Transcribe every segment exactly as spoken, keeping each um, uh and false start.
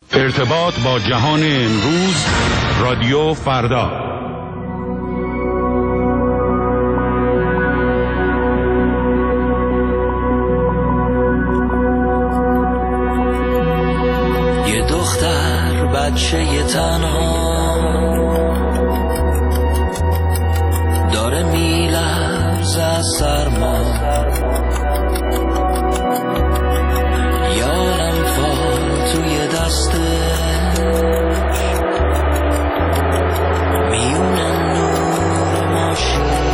ارتباط با جهان امروز، رادیو فردا. یه دختر بچه یه تنها داره میلرزه از سرما، یارم فال توی دستش میونه نور ماشین.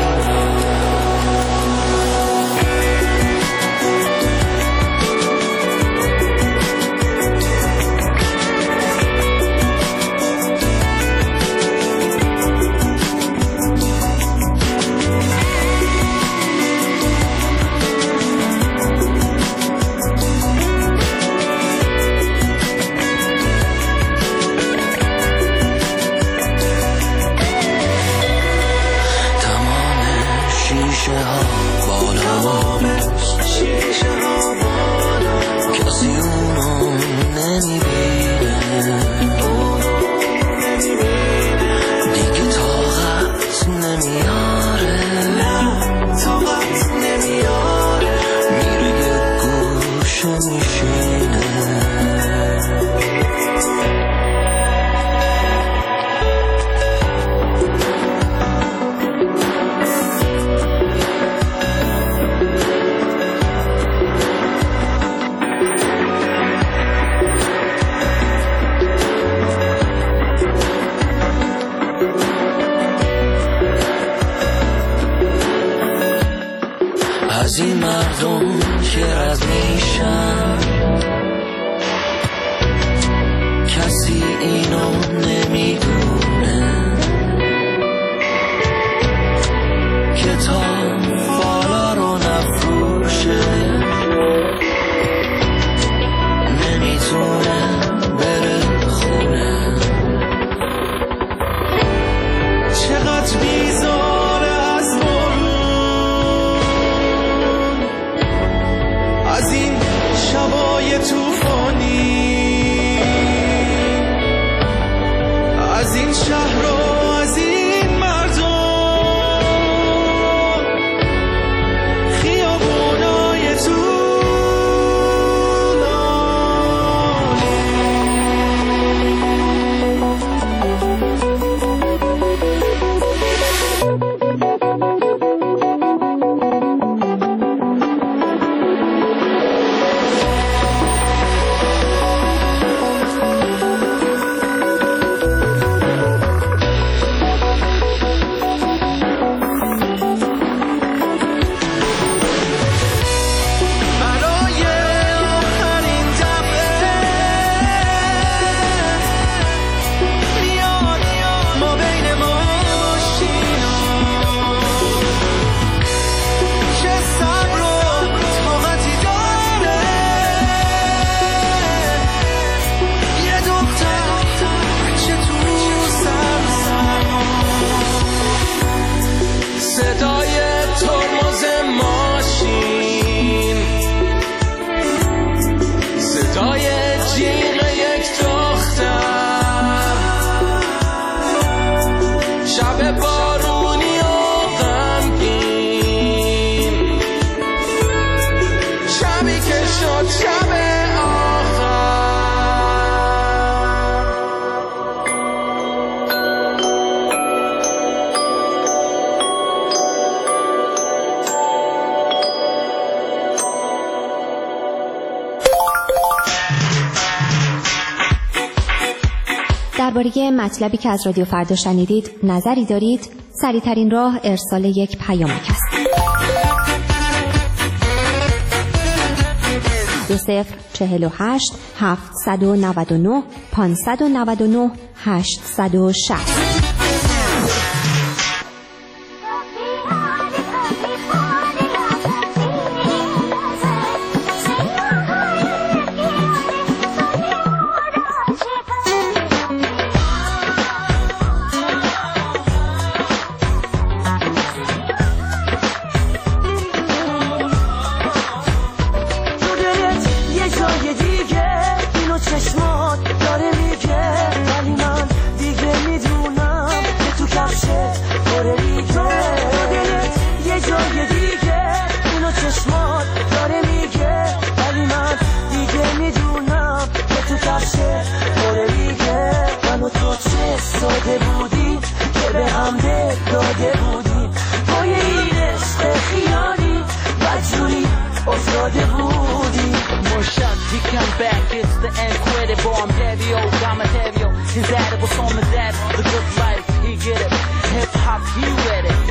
از این مردم که رد میشن کسی اینو نمیدونه که تا بالا رو نفروشه نمیتونه بره خونه. چقدر بیزاره از از این شبای توفانی، از این شهر و از این مردم، خیابونای طولانی. درباره مطلبی که از رادیو فردا شنیدید نظری دارید؟ سریع‌ترین راه ارسال یک پیامک است. دو صفر چهل و هشت هفتصد و نود و نه پانصد و نود و نه هشتصد و شصت. چشمات داره کفشه باره دیگه من و تو چه ساده بودیم که به هم دل داده بودیم پای این عشق خیالی بدجوری افتاده بودیم Moshak, he come back, it's the incredible I'm Davio, Gamatavio His dad was on his dad, the good life, he get it Hip hop, he read it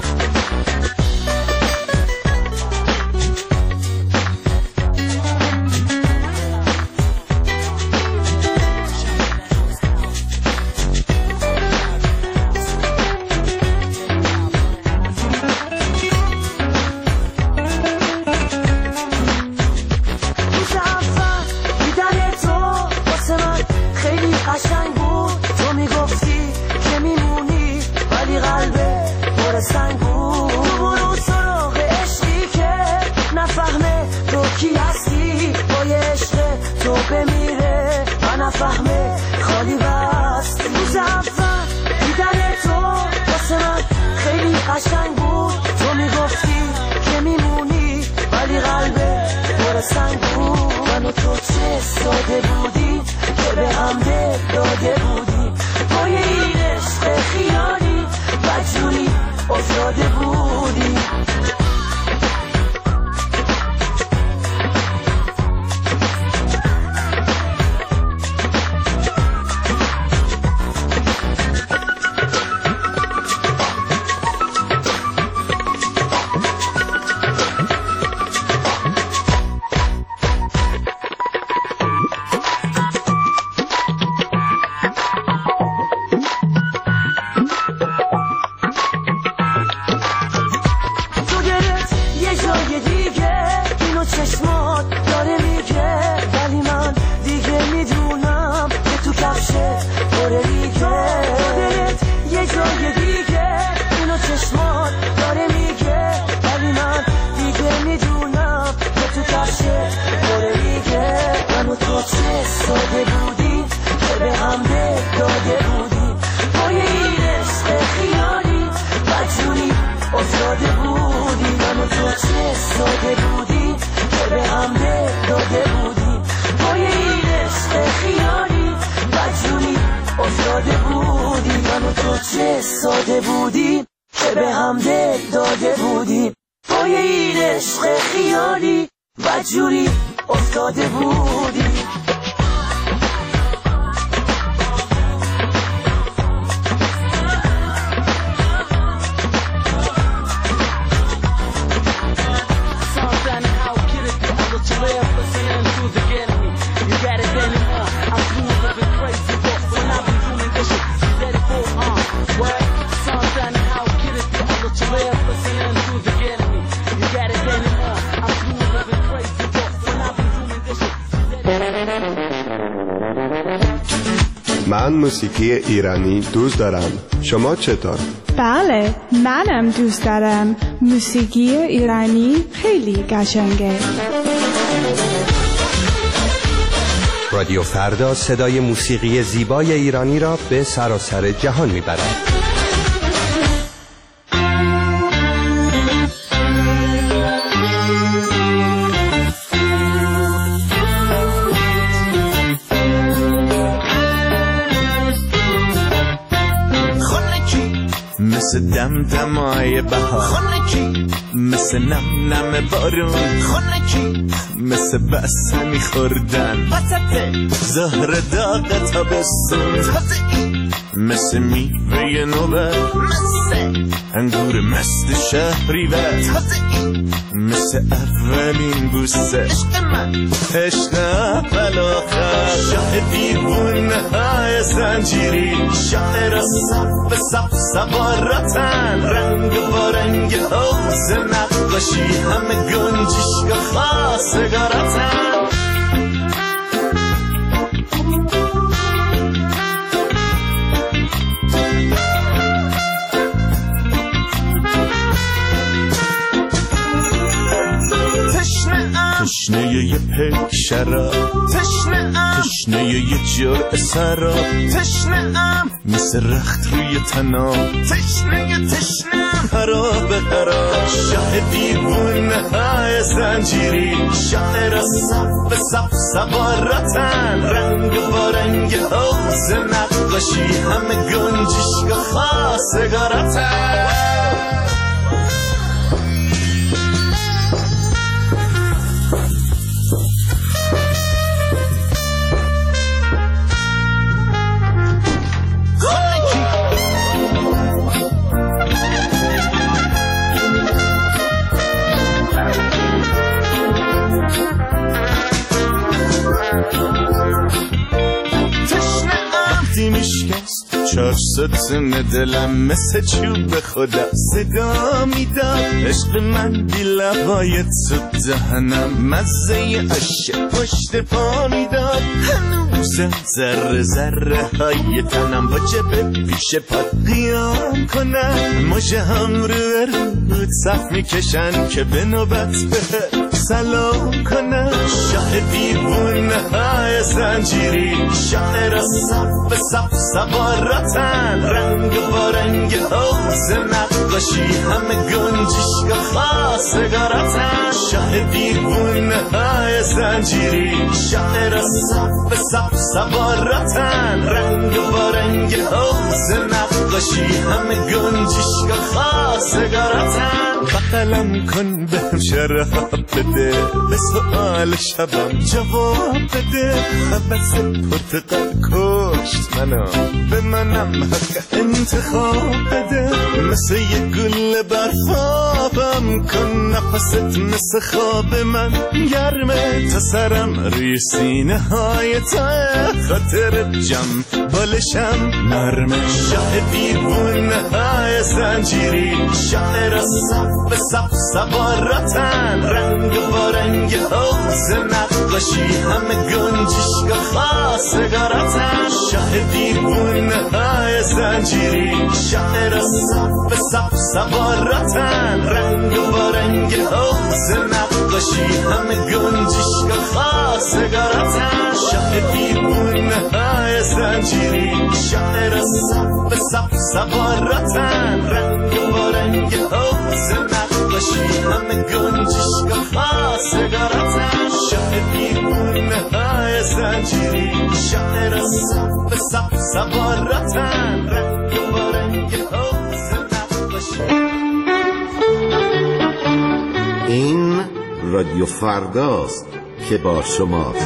قشنگ بود تو میگفتی که میمونی ولی قلبه پر سنگ بود برو سراغ عشقی که نفهمه تو کی هستی با یه عشق تو بمیره و نفهمه خالی بست روز اول دیدن تو واسه من خیلی قشنگ بود تو میگفتی که میمونی ولی قلبه پر سنگ بود من و تو چه ساده بودی که به هم دل داده بودی پای این عشق خیالی بدجوری افتاده بودی ساده بودی که به هم دل داده بودی پای این عشق خیالی بدجوری افتاده بودی من و تو چه ساده بودی که به هم دل داده بودی پای این عشق خیالی بدجوری افتاده بودی من و تو چه ساده بودی که به هم دل داده بودی پای این عشق خیالی بدجوری افتاده بودی من موسیقی ایرانی دوست دارم. شما چطور؟ بله، منم دوست دارم. موسیقی ایرانی خیلی قشنگه. رادیو فردا صدای موسیقی زیبای ایرانی را به سراسر جهان میبرد. مثل دم دمای بهار خونکی مثل نم نم بارون خونکی مثل بسته میخوردن زهر داغ تابستون مثل میوه نوبت مثل انگور مست شهریور مثل اولین بوسه عشق من عشق اول آخر شاه دیوونه های زنجیری شاعر صف صف سوارتن رنگ با رنگ حوز نقاشی همه گنجشگاه خواستگارتن تشنه یه پک شراب، تشنه ام تشنه یه جرعه سراب، تشنه ام مثل رخت روی تنام، تشنه تشنه خراب خراب، شاه دیوونه های زنجیری، شاعر صف به صف سوارتن، رنگ با رنگ حوز نقاشی، همه گنجشگاه خواستگارتن. چار ستون دلم مثل چوب خدا صدا میداد، عشق من بی لبای تو دهنم مزه عشق پشت پا میداد، هنوزم ذره ذره های تنم با جبه پیش پاد قیام کنم، مژه هم رو رو صف میکشن که به نوبت به سلام کنم، شاه دیوونه های زنجیری، شاعر صف به صف سوارتن، رنگ با رنگ حوز نقاشی، همه گنجشگاه خواستگارتن، شاه دیوونه های زنجیری، شاعر صف به صف سوارتن، رنگ با رنگ حوز نقاشی، همه گنجشگاه خواستگارتن. بغلم کن بهم شراب بده، به سؤال شبم جواب بده، خبز پرتقال کشت منو، به منم حق انتخاب بده، مثل یه گل برفابم کن، نفست مثل خواب من گرمه، تا سرم روی سینه های تا خاطر جم بالشم نرمه، شاه دیوونه های زنجیری، شاعر صف به صف سوارتن، رنگ با رنگ حوز نقاشی، همه گنجشگاه خواستگارتن، شاه دیوونه های زنجیری، شاعر صف به صف سوارتن، رنگ با رنگ حوز نقاشی، همه گنجشگاه خواستگارتن، شاه دیوونه های زنجیری، شاعر صف به صف سوارتن، رنگ با رنگ حوز نقاشی، همه گنجشگاه خواستگارتن، شاه دیوونه های زنجیری، شاعر صف به صف سوارتن، رنگ با رنگ حوز نقاشی. این رادیو فرداست که با شماست.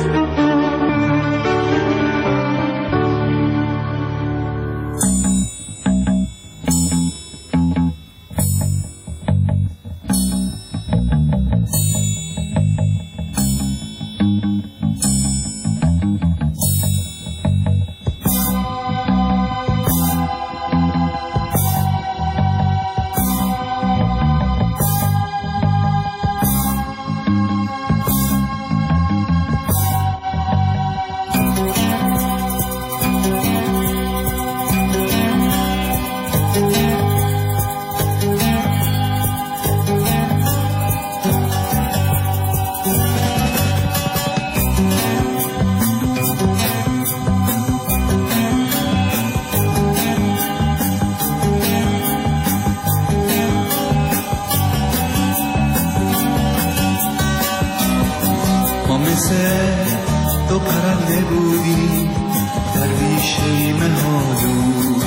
تو پرنده بودی در بیشه مهالو،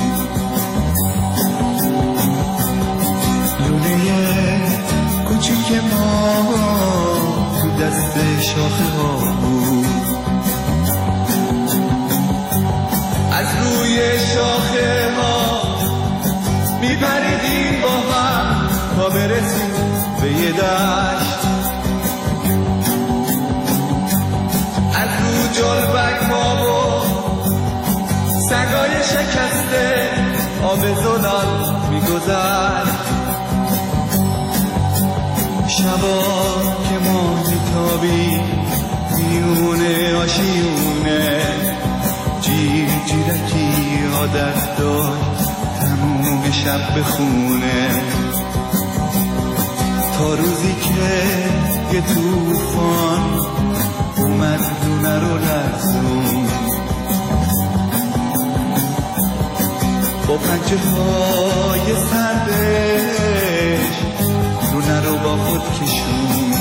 لونه کوچیک ما تو دست شاخه ها بود، از روی شاخه ها میپریدیم با هم تا برسیم به یه دشت، از رو جلبک ها و سگای شکسته آب زلال میگذشت، شبا که ما میتابی میونه آشیونه، جیر جیرکی عادت داشت تموم شب بخونه، تا روزی که یه توفان آمد لونه رو لرزون، با پنجه های سردش لونه رو با خود کشون.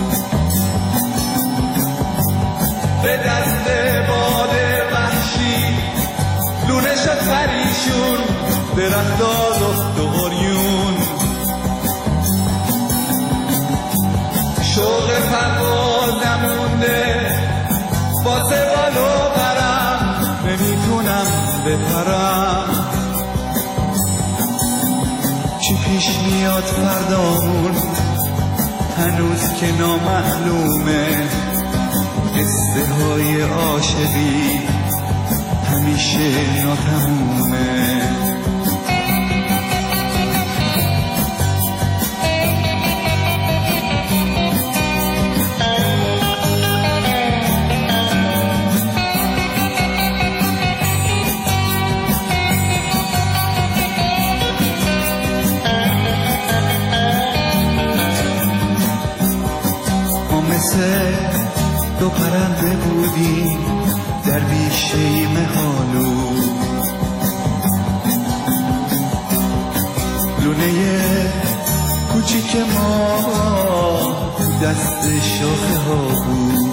به دست باد وحشی لونه شد پریشون، درخت‌ها لخت و عریون. شوق پرواز نمونده واسه بالو برم، نمیتونم بپرم. چی پیش میاد فردامون هنوز که نامعلومه، قصه های عاشقی همیشه ناتمومه. دو پرنده بودیم در بیشه مهالو، لونه کوچیک ما دست شاخه ها بود.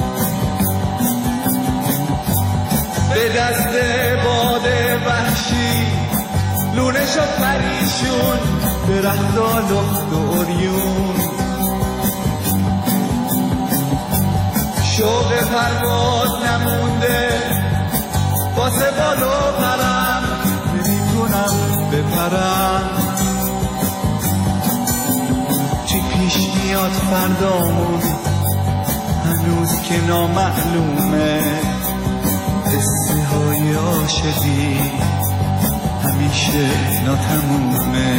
به دست باد وحشی لونه شد پریشون، درخت‌ها لخت و عریون. شوق پرواز نمونده واسه بالو پرم، نمیتونم بپرم. چی پیش میاد فردامون هنوز که نامعلومه، قصه های عاشقی همیشه ناتمومه.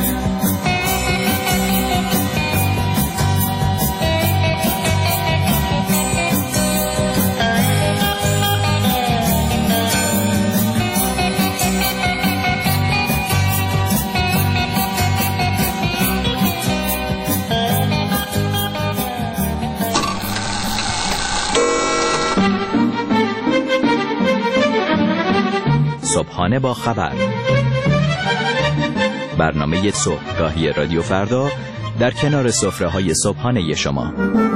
صبحانه با خبر، برنامه صبحگاهی رادیو فردا در کنار سفره‌های صبحانه شما.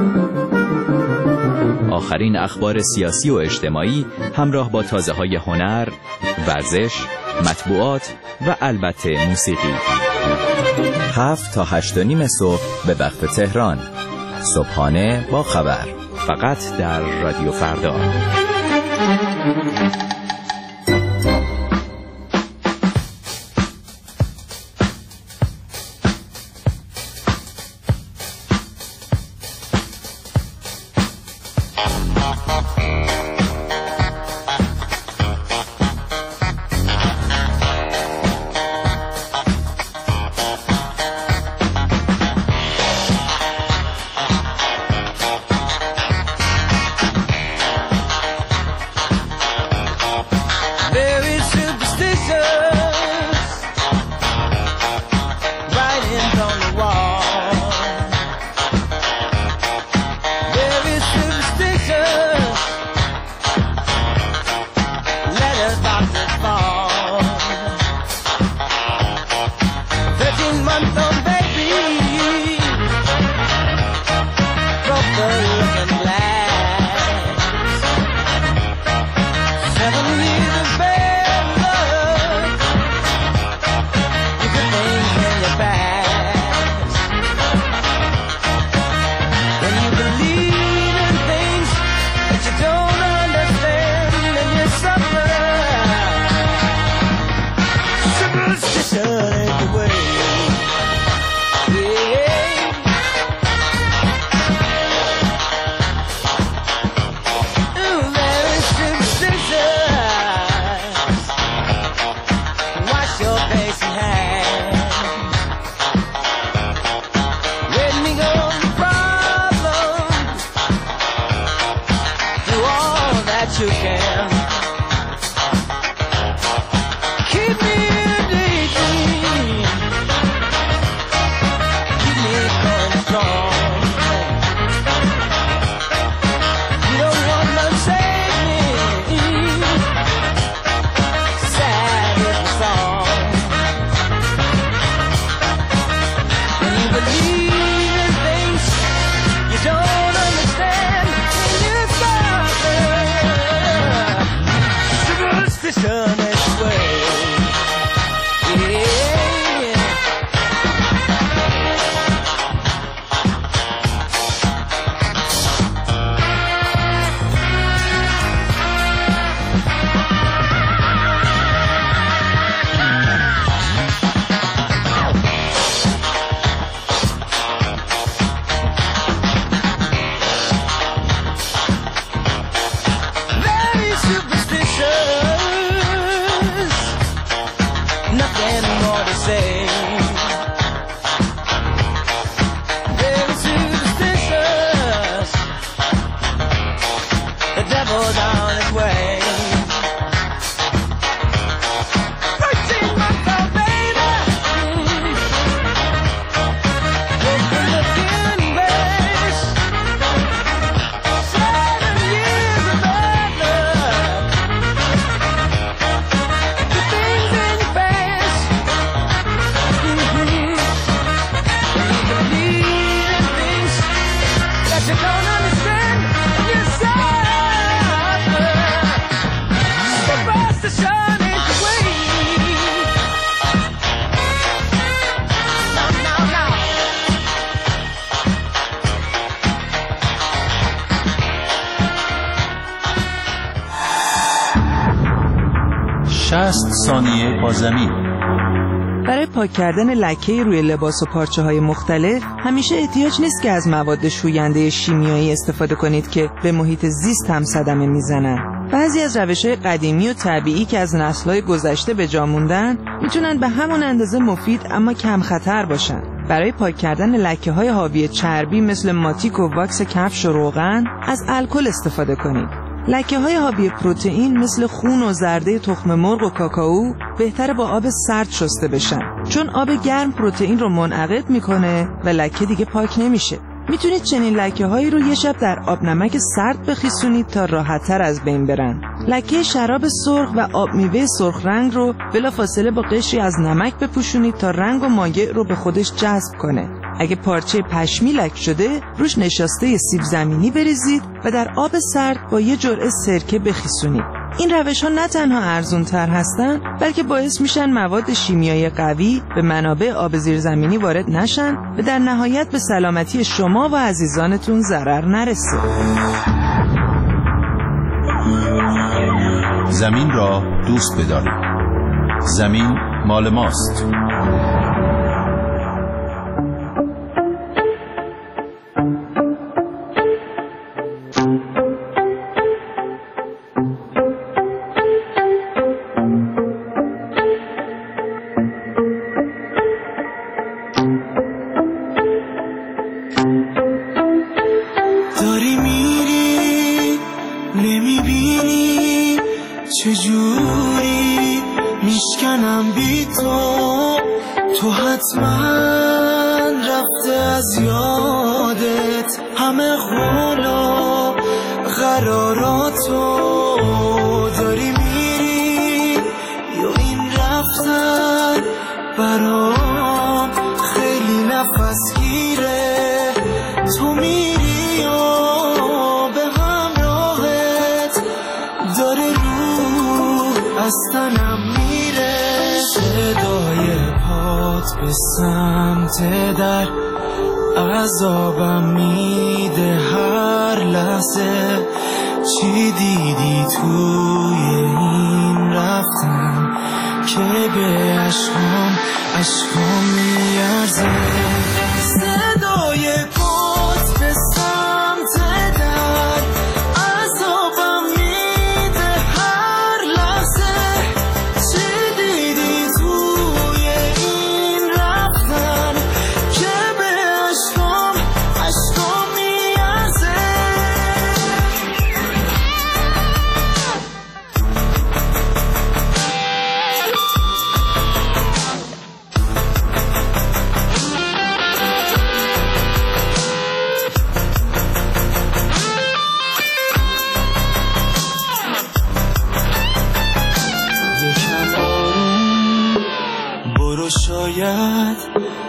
آخرین اخبار سیاسی و اجتماعی همراه با تازه‌های هنر، ورزش، مطبوعات و البته موسیقی. هفت تا هشت و نیم صبح به وقت تهران. صبحانه با خبر، فقط در رادیو فردا. You شصت ثانیه با زمین. برای پاک کردن لکه روی لباس و پارچه های مختلف همیشه احتیاج نیست که از مواد شوینده شیمیایی استفاده کنید که به محیط زیست هم صدمه میزنن. بعضی از روش‌های قدیمی و طبیعی که از نسل‌های گذشته به جا موندن میتونن به همون اندازه مفید اما کم خطر باشن. برای پاک کردن لکه‌های حاوی چربی مثل ماتیک و واکس کفش و روغن از الکل استفاده کنید. لکه‌های حاوی پروتئین مثل خون و زرده تخم مرغ و کاکائو بهتره با آب سرد شسته بشن، چون آب گرم پروتئین رو منعقد میکنه و لکه دیگه پاک نمیشه. میتونید چنین لکه‌هایی رو یه شب در آب نمک سرد بخیسونید تا راحت‌تر از بین برن. لکه شراب سرخ و آب میوه سرخ رنگ رو بلافاصله با قشری از نمک بپوشونید تا رنگ و مایع رو به خودش جذب کنه. اگه پارچه پشمی لک شده، روش نشاسته سیب زمینی بریزید و در آب سرد با یه جرعه سرکه بخیسونید. این روش ها نه تنها ارزون تر هستن، بلکه باعث میشن مواد شیمیایی قوی به منابع آب زیرزمینی وارد نشن و در نهایت به سلامتی شما و عزیزانتون ضرر نرسه. زمین را دوست بدارید. زمین مال ماست. داری میری نمیبینی چجوری میشکنم بی تو، تو حتما رفته از یادت همه قول و قراراتو. داری میری یا این رفتن برام خیلی نفس گیره، تو میری و به همراهت داره روح از تنم میره. صدای پات به سمت در عذابم میده هر لحظه. چی دیدی توی این رفتن که به عشقام عشقام میارزه؟ صدای پات به سمت در عذابم میده هر لحظه. چی دیدی توی این رفتن که به عشقام عشقام میارزه؟ شاید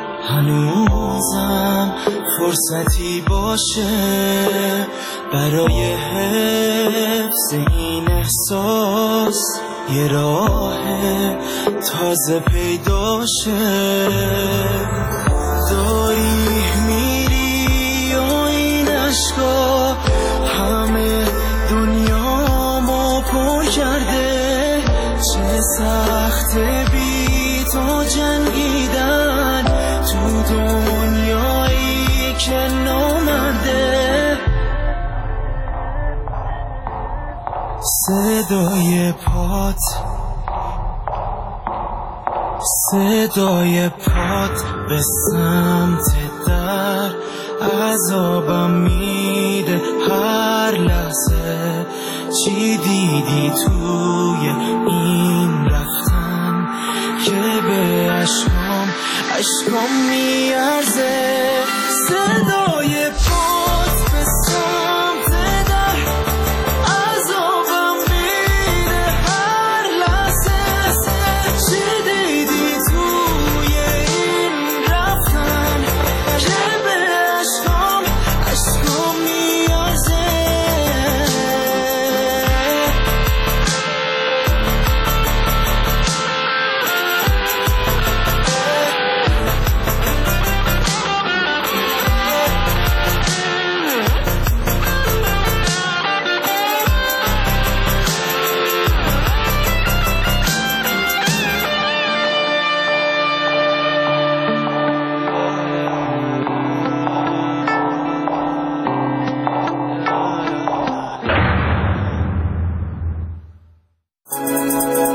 هنوزم فرصتی باشه برای حفظ این احساس، یه راه تازه پیدا شه. داری میری و این عشقا همه دنیامو پر کرده. چه سخته بی تو جنگیدن تو دنیایی که نامرده. صدای پات صدای پات به سمت در عذابم میده هر لحظه. چی دیدی توی این رفتن که به عشقام عشقام میارزه؟ صدای پات به سمت در عذابم میده هر لحظه. چی دیدی توی این رفتن که به عشقام عشقام میارزه؟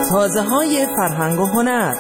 تازه های فرهنگ و هنر.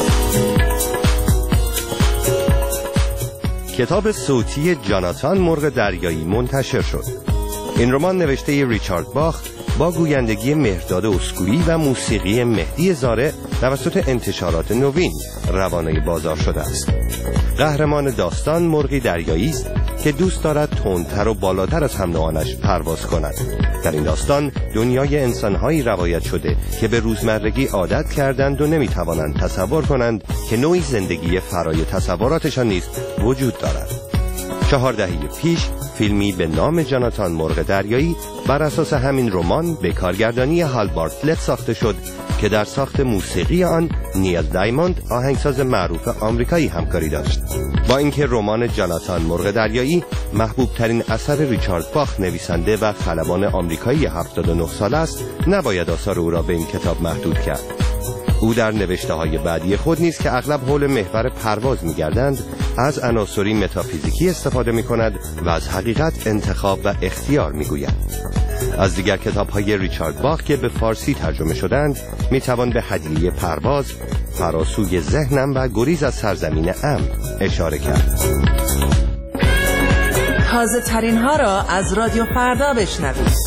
کتاب صوتی جاناتان مرغ دریایی منتشر شد. این رمان نوشته ریچارد باخ با گویندگی مهرداد اسکویی و موسیقی مهدی زاره توسط انتشارات نوین روانه بازار شده است. قهرمان داستان مرغی دریایی است که دوست دارد تندتر و بالاتر از هم نوعانش پرواز کند. در این داستان دنیای انسان‌هایی روایت شده که به روزمرگی عادت کردند و نمی‌توانند تصور کنند که نوعی زندگی فرای تصوراتشان نیز وجود دارد. چهار دهه پیش فیلمی به نام جاناتان مرغ دریایی بر اساس همین رمان به کارگردانی هال بارتلت ساخته شد که در ساخت موسیقی آن نیل دایموند آهنگساز معروف آمریکایی همکاری داشت. با اینکه رمان جاناتان مرغ دریایی محبوب ترین اثر ریچارد باخ نویسنده و خلبان آمریکایی هفتاد و نه ساله است، نباید آثار او را به این کتاب محدود کرد. او در نوشته های بعدی خود نیز که اغلب حول محور پرواز می‌گردند از عناصری متافیزیکی استفاده می‌کند و از حقیقت، انتخاب و اختیار می‌گوید. از دیگر کتاب‌های ریچارد باخ که به فارسی ترجمه شدند می‌توان به هدیه پرواز، فراسوی ذهنم و گریز از سرزمین امن اشاره کرد. تازه ترین ها را از رادیو فردا بشنوید.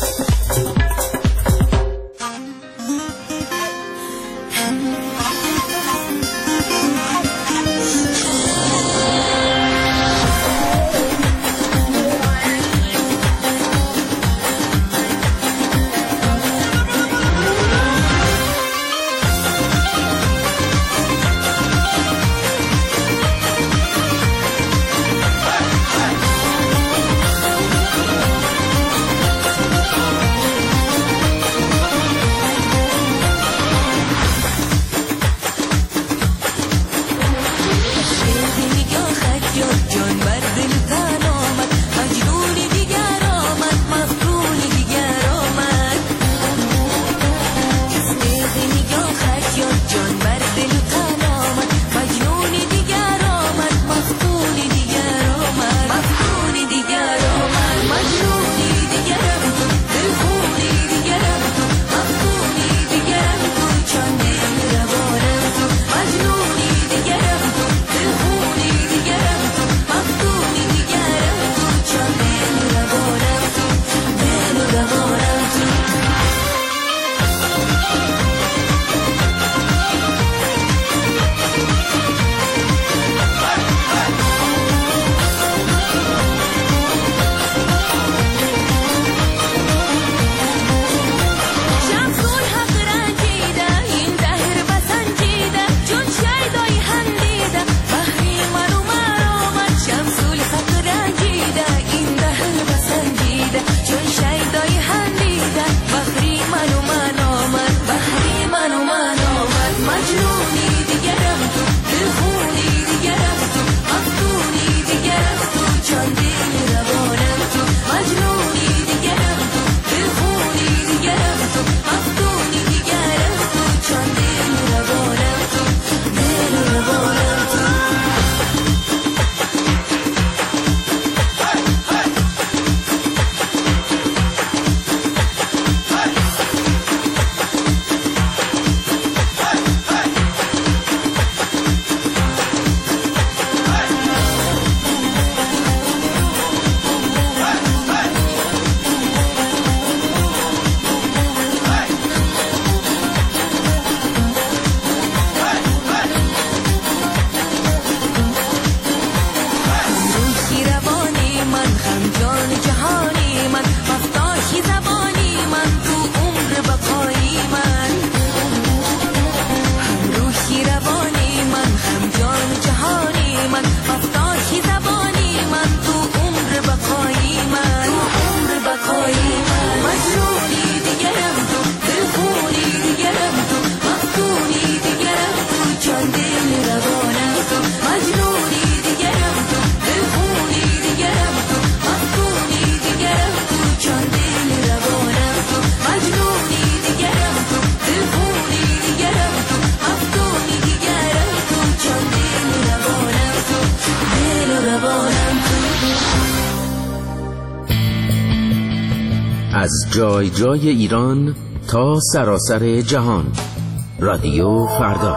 از جای جای ایران تا سراسر جهان، رادیو فردا.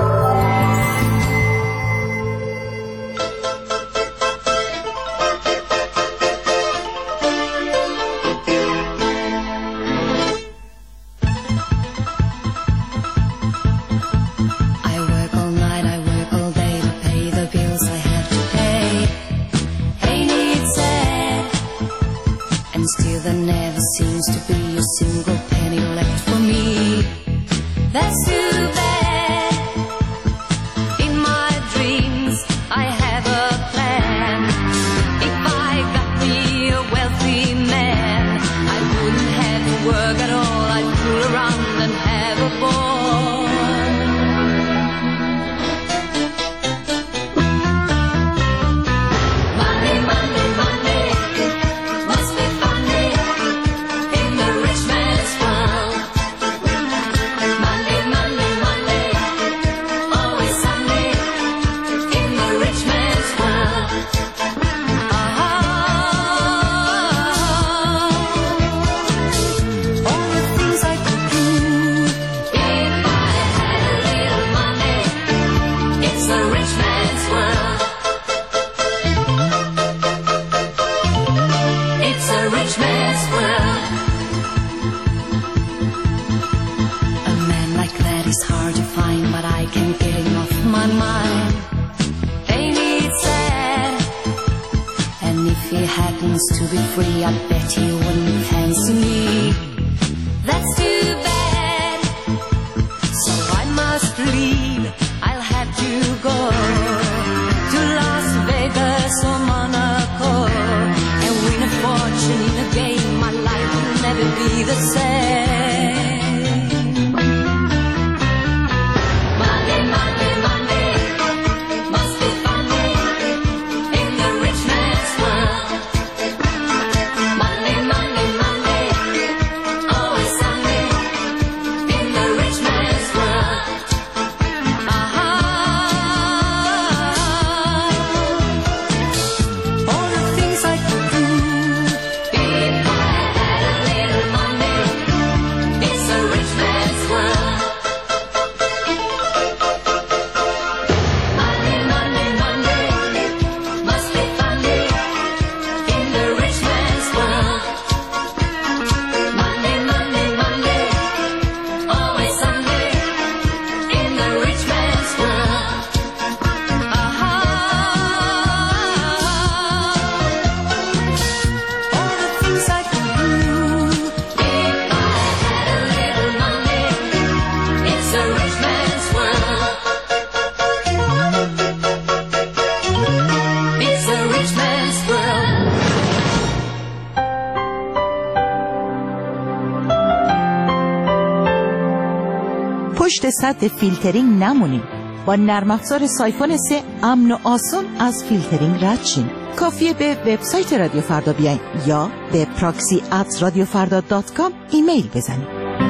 پشت سد فیلترینگ نمونیم. با نرم افزار سایفون سه امن و آسان از فیلترینگ رد شین. کافیه به وبسایت رادیو فردا بیاین یا به پراکسی ات رادیو فردا دات کام ایمیل بزنید.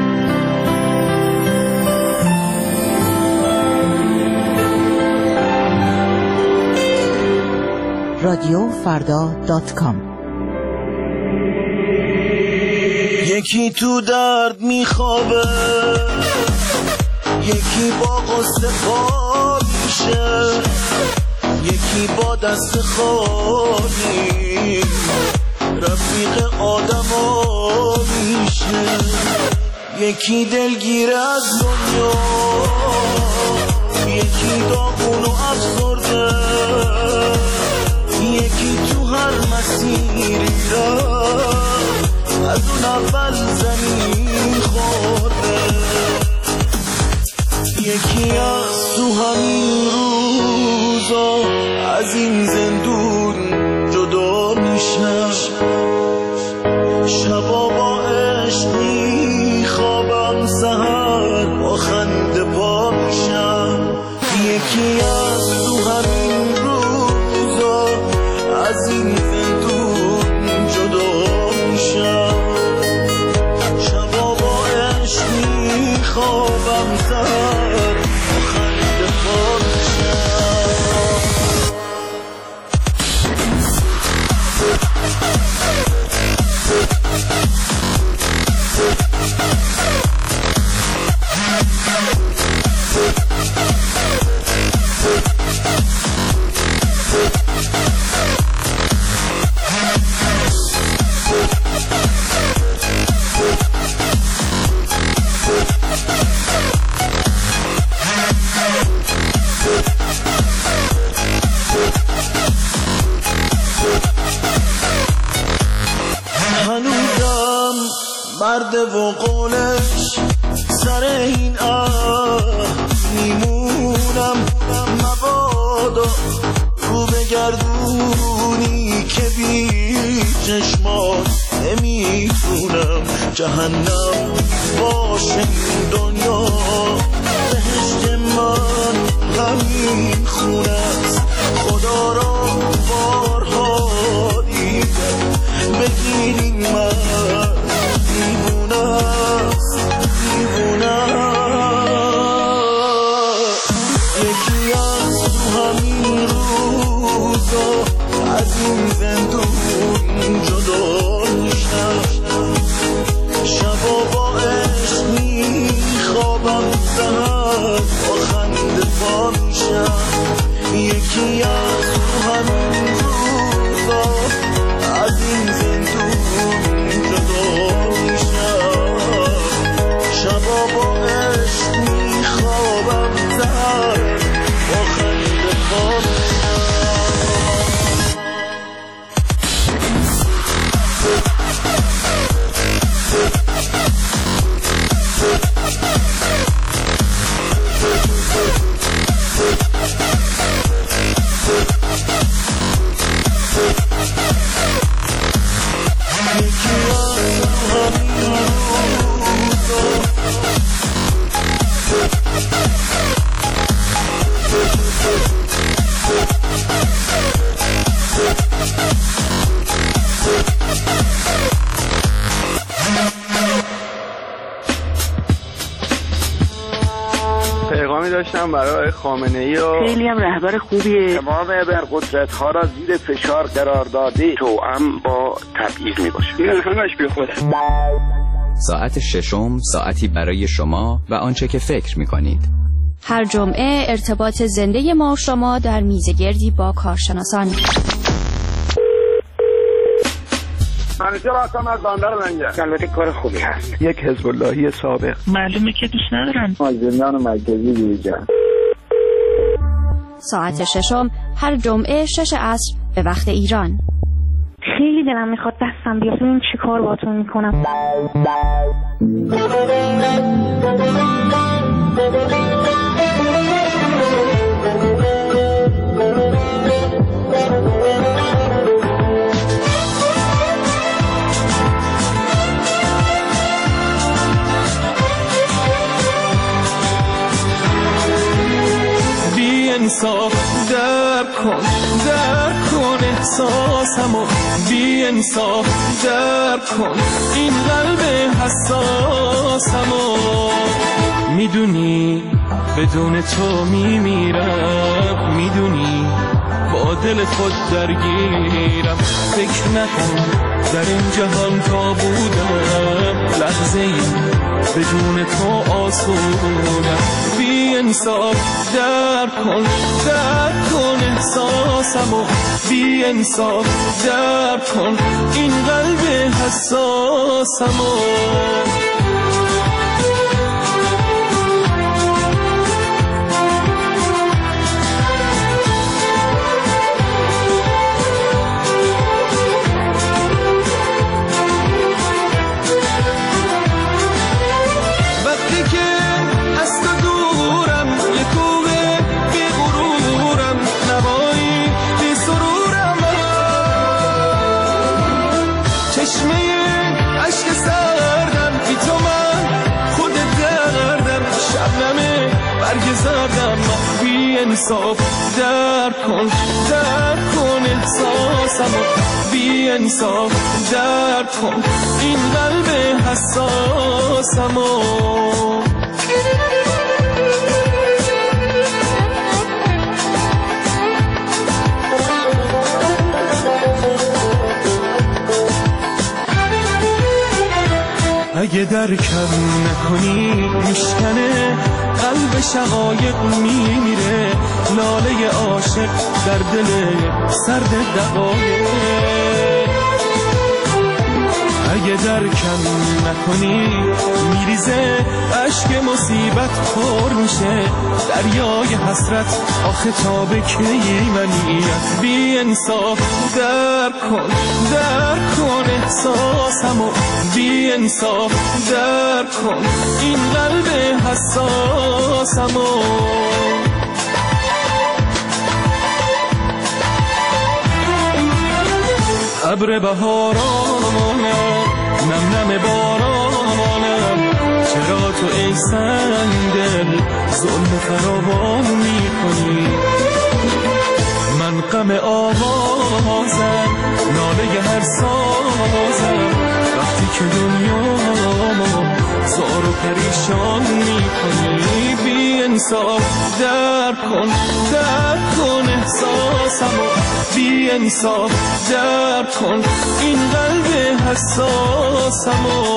رادیو فردا دات کام. یکی تو درد میخوابه، یکی با قصه پا میشه، یکی با دست خالی رفیق آدما میشه، یکی دلگیر از دنیا، یکی داغون و افسرده، یکی تو هر مسیری را از اون اول زمین خورده، یکی از تو همین روزا از این زندون جدا میشه، شبا با عشق میخوابم، سحر با خنده پا میشم، یکی از تو همین روزا از این زندون جدا میشم، شبا با عشق میخوابم، سحر با خنده پا میشم. سر این عهد میمونم، مبادا رو بگردونی که بی چشمات نمیتونم جهنم باشه این دنیا، بهشت من همین خونه است. خدا را بارها دیدم بگیرین من دیوونه است، دیوونه یکی از همین روزا از این زندون جدا میشم، شبا با عشق میخوابم، سهر با خنده پا میشم. یکی از همین روزا از این زندون جدا میشم، شبا با عشق میخوابم، سهر با خنده پا میشم. پیغامی داشتم برای خامنه‌ای و خیلی هم رهبر خوبیه. تمام ابرقدرت ها را زیر فشار قرار داده، توأم با تبعیض می باشه. این همش بی خوده. ساعت ششم ساعتی برای شما و آنچه که فکر می کنید. هر جمعه ارتباط زنده ما و شما در میزگردی با کارشناسان. منیجر هستم از بندر لنگر. البته کار خوبی هست. یک حزب اللهی سابق. معلومه که دوست ندارن. مازندران مرکزی دیجا. ساعت ششم هر جمعه شش عصر به وقت ایران. خیلی دلم میخواد دستم بیاد ببینم چی کار باهاتون میکنم. انصاف در کن، در کن احساسمو، بی انصاف در کن این قلب حساسمو. میدونی بدون تو میمیرم، میدونی با دل خود درگیرم. فکر نکن در این جهان تا بودم لحظه ای بدون تو آسونم. بی انصاف در کن، در کن احساسمو، بی انصاف در کن این قلب حساسمو. بی انصاف در کن، در کن احساسمو، بی انصاف در کن این قلب حساسمو. اگه درکم نکنی میشکنه قلب شقایق میمیره، لاله عاشق در دل سرد دقایق. اگه درکم نکنی میریزه عشق مصیبت پر میشه دریای حسرت آخه تا به کی منیت بی انصاف در کن در کن احساسمو بی انصاف در کن این قلب حساسمو ابر بهارانم نم نم بارانم چرا تو ای سنگدل ظلم فراوان میکنی من غم آوازم ناله هر سازم وقتی که دنیامو زار و پریشان میکنی بی انصاف در کن در کن احساسمو بی انصاف در کن این قلب حساسمو.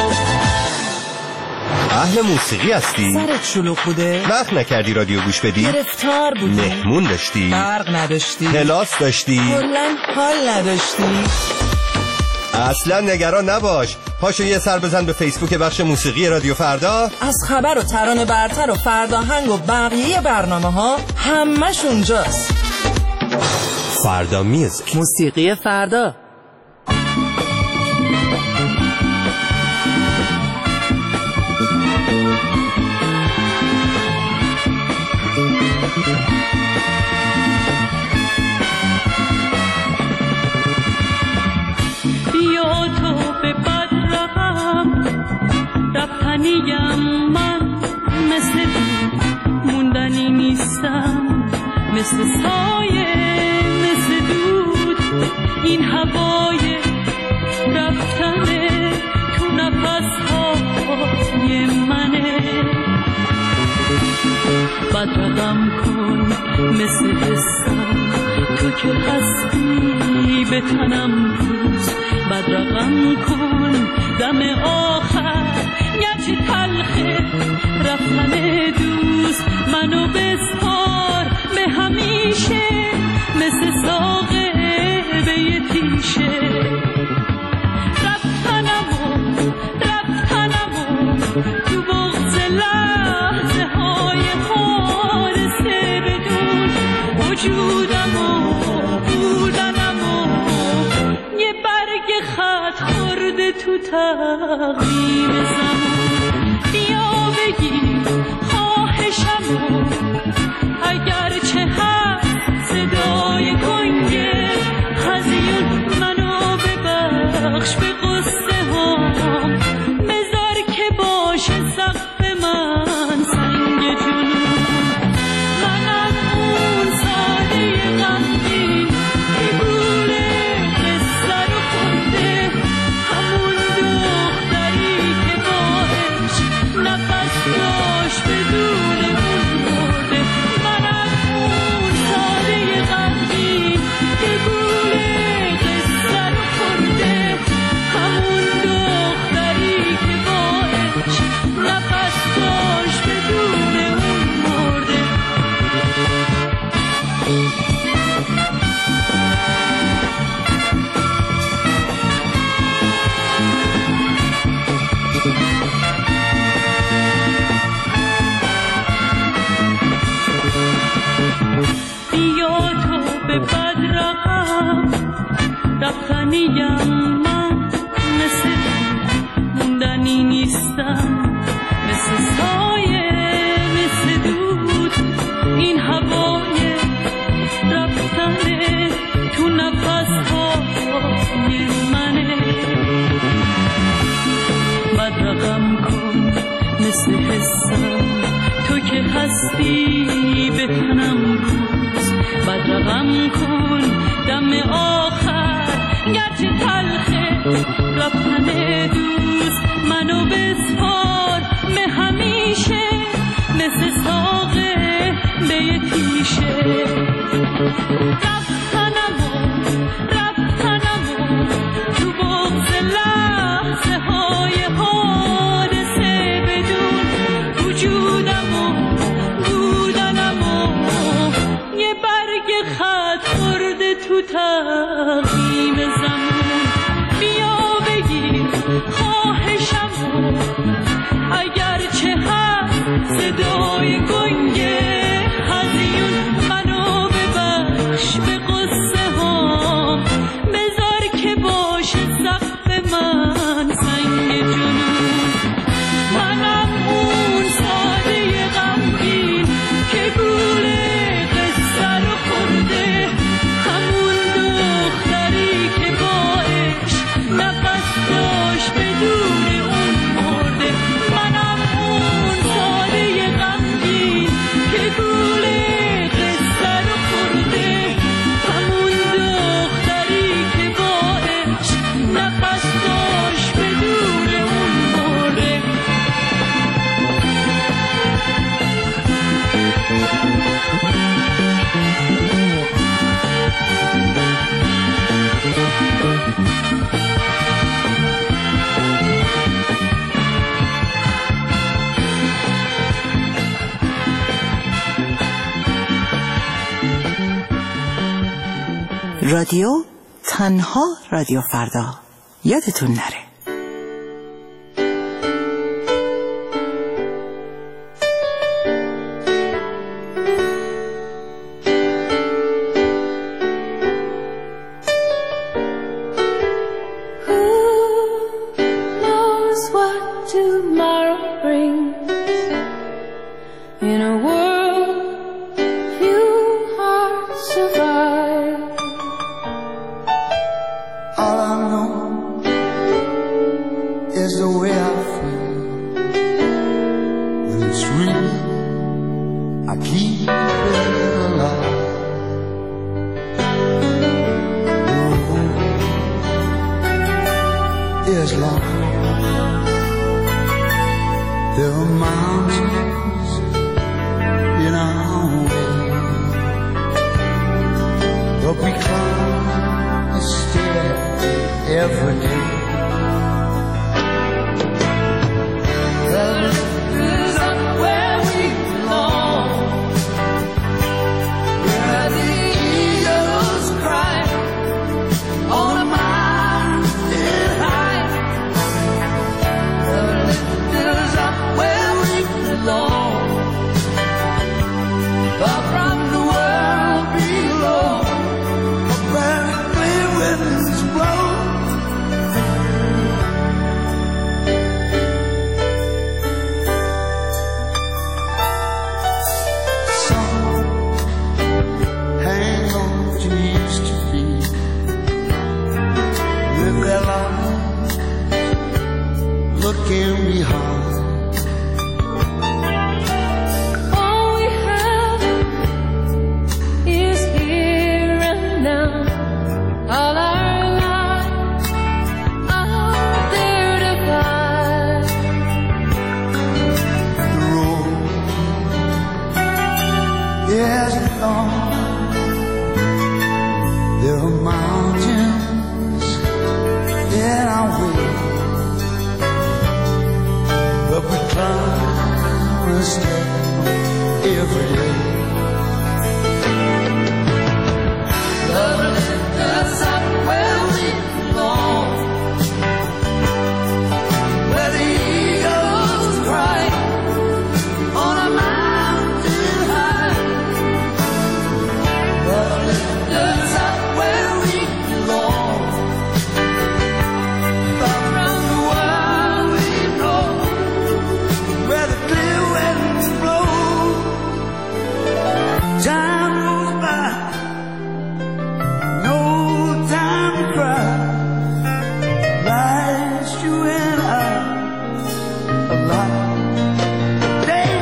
اهل موسیقی هستی؟ سرت شلوغ بوده؟ وقت نکردی رادیو گوش بدی؟ گرفتار بودی؟ مهمون داشتی؟ برق نداشتی؟ کلاس داشتی؟ کلاً حال نداشتی؟ اصلا نگران نباش، پاشو یه سر بزن به فیسبوک بخش موسیقی رادیو فردا. از خبر و ترانه برتر و فرداهنگ و بقیه برنامه ها همش اونجاست. فردا میوزیک، موسیقی فردا. بیا تو به بد رقم رفتنیم من مثل موندنی نیستم مثل سایه مثل دود این هوای رفتنه تو نفسهای منه بد رقم کن مثل حسم تو که هستی به تنم روز بد رقم کن دم آخر گرچه تلخه رفتن دوست منو بسپار به همیشه مثل ساقه به یه تیشه رفتنمو رفتنمو تو بغض لحظه های حادثه بدون وجودمو بودنمو یه برگ خط خورده تو تقویم زمان بیا بگی خواهشمو اگر چه هست صدای کنگه هزیون منو ببخش به قصه هام بذار که باشه سقف من سنگ جنون من از اون ساده غمگین که گوله قصه رو خونده همون دختری که با عشق نفس داشت بدون اون مرده من از اون ساده غمگین که گوله قصه رو خونده همون دختری که با عشق نفس داشت بدون اون مرده بیا تو به بد رقم رفتنیم من مثل موندنی نیستم مثل سایه مثل دود این هوای رفتنه تو نفسهای منه بد رقم کن مثل حسم تو که هستی به تنم روز بد رقم کن دم آخر گرچه تلخه رفتن دوست منو بسپار به همیشه مثل ساقه به یه تیشه رفتنمو رفتنمو تو بغض لحظه های حادثه بدون وجودمو بودنمو یه برگ خط خورده تو تقویم زمان بیا بگیر اگرچه هست صدای گنگه هزیون منو ببخش به قصه ها بذار که باشه سقف من سنگ جنون منم اون ساده غمگین که گوله قصه رو خورده همون دختری که با عشق نفس داشت بدون اون مرده منم اون ساده غمگین که گوله قصه رو خورده همون دختری که با عشق نفس داشت بدون اون مرده رادیو تنها رادیو فردا یادتون نره. knows what tomorrow brings in a world few hearts survive. All I know is the way I feel. When it's real, I keep it alive. The road is long. There are mountains in our way, but we climb a stair every day. The lift is up where we belong, where the eagles cry on a mountain high. The lift is up where we belong, far from the world below, where the clear winds blow. Some hang on to used to be, live their lives looking behind. All we have is here and now. All our lives are there to find. The road is long. There are mountains in our way, but we climb a step every day. The lift us up where we belong, where the eagles cry on a mountain high. The lift us up where we belong, far from the world we know, Where the clear winds blow. Time goes by, no time to cry. Life's you and I alive. Day.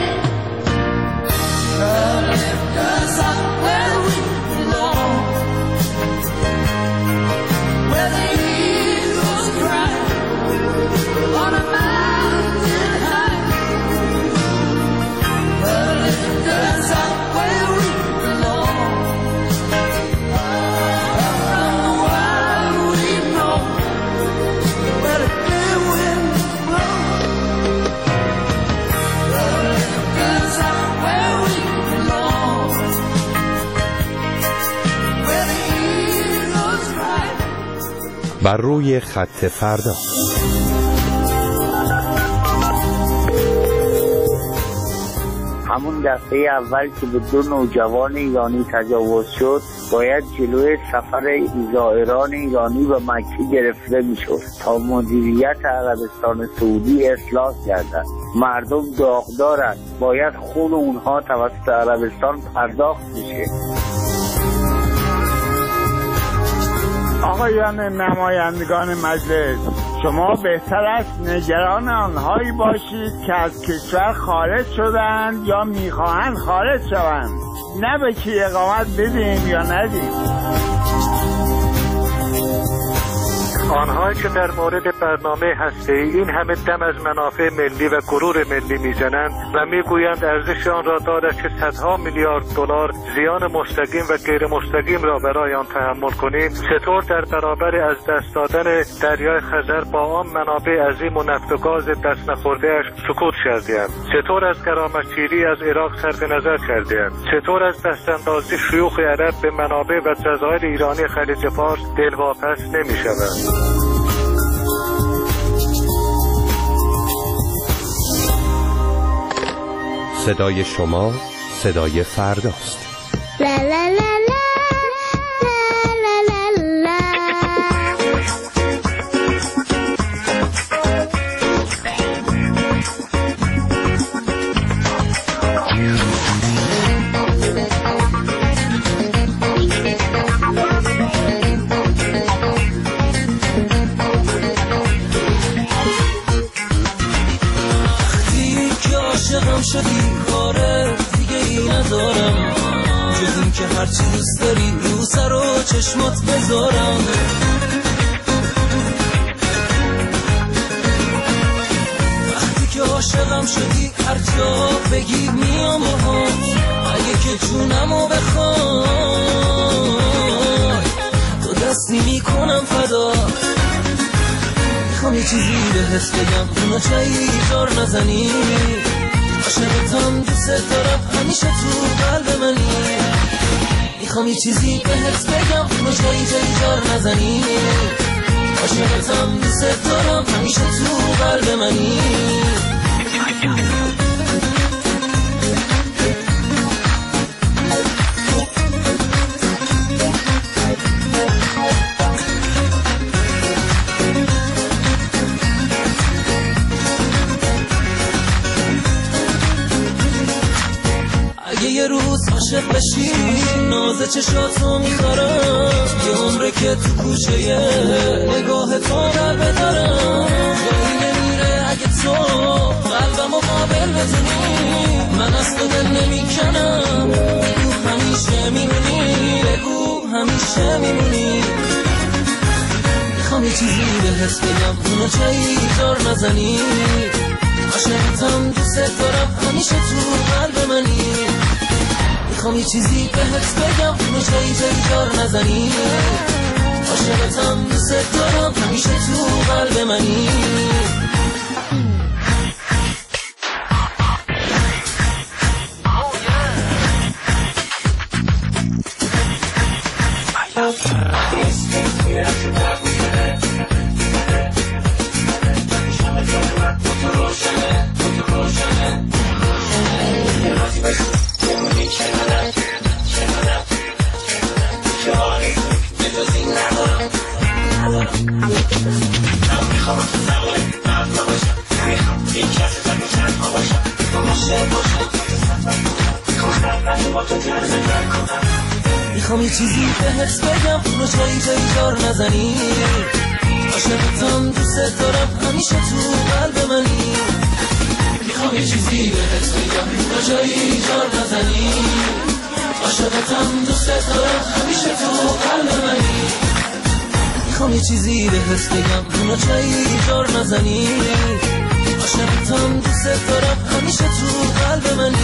lift us up where we belong, where the eagles cry on a mountain high. Lift us up where we belong, far from the world we know, Where the clear winds blow. lift us up where we belong, where the eagles cry. بر روی خط فردا. همون دفعه اول که به دو نوجوان ایرانی تجاوز شد باید جلوی سفر زائران ایرانی به مکه گرفته میشد تا مدیریت عربستان سعودی اصلاح گردد. مردم داغدارند، باید خون اونها توسط عربستان پرداخت بشه. آقایان نمایندگان مجلس، شما بهتر است نگران آنهایی باشید که از کشور خارج شدند یا میخواهند خارج شوند، نه به کی اقامت بدیم یا ندیم. آنهایی که در مورد برنامه هسته‌ای این همه دم از منافع ملی و غرور ملی میزنند و میگویند ارزش آن را دارد که صدها میلیارد دلار زیان مستقیم و غیر مستقیم را برای آن تحمل کنیم، چطور در برابر از دست دادن دریای خزر با آن منابع عظیم و نفت و گاز دست نخورده‌اش سکوت کرده‌اند؟ چطور از غرامتگیری از عراق صرف نظر کرده‌اند؟ چطور از دستاندازی شیوخ عرب به منابع و جزایر ایرانی خلیج فارس دلواپس نمی‌شوند؟ صدای شما صدای فرداست. لا لا لا لا لا لا لا. وقتی که عاشقم شدی کاره دیگه ای ندارم جز این که هرچی دوست داری رو سر و چشمات بذارم. وقتی که عاشقم شدی هر جا بگی میام باهات، اگه که جونمو بخوای تو دستی میکنم فدا. میخوام یه چیزی بهت بگم اونو جایی جار نزنی، عاشقتم دوست دارم همیشه تو قلب منی. میخوام یه چیزی بهت بگم اونو جایی جایی جار نزنی، عاشقتم دوست دارم همیشه تو قلب منی. یه روز عاشق بشی ناز چشاتو میخورم، یه عمره که تو کوچه نگاه تو در بدارم. جایی نمیره اگه تو قلبم مقابل بزنی، من از تو دل نمیکنم، بگو همیشه میمونی، بگو همیشه میمونی. میخوام یه چیزی بهت بگم اونو جایی جار نزنی، عاشقتم دوست دارم همیشه تو قلب منی. میخوام یه چیزی بهت بگم اونو جایی جایی جار نزنی، عاشقتم دوست دارم همیشه تو قلب منی. میخوام یه چیزی بهت بگم اونو جایی جایی جار نزنی، عاشقتم دوست دارم همیشه تو قلب منی. میخوام یه چیزی بهت بگم اونو جایی جار نزنی، عاشقتم دوست دارم همیشه تو قلب منی. میخوام یه چیزی بهت بگم اونو جایی جار نزنی، عاشقتم دوست دارم همیشه تو قلب منی.